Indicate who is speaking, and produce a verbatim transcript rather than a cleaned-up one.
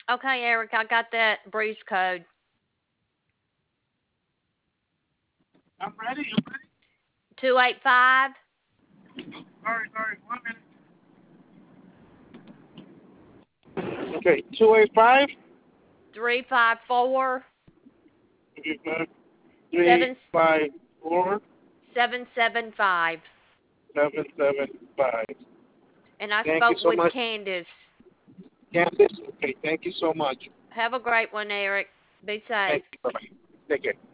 Speaker 1: Okay, Eric, I got that breeze code.
Speaker 2: I'm ready. I'm ready.
Speaker 1: two eight five,
Speaker 2: Sorry, sorry. One minute. Okay, two eight five,
Speaker 1: three five four,
Speaker 2: three
Speaker 1: seven
Speaker 2: five four
Speaker 1: seven seven five.
Speaker 2: seven seven five.
Speaker 1: And I
Speaker 2: Thank you
Speaker 1: spoke
Speaker 2: so
Speaker 1: with
Speaker 2: much,
Speaker 1: Candace.
Speaker 2: Candace. Okay, thank you so much.
Speaker 1: Have a great one, Eric. Be safe.
Speaker 2: Thank you. Bye bye. Take care.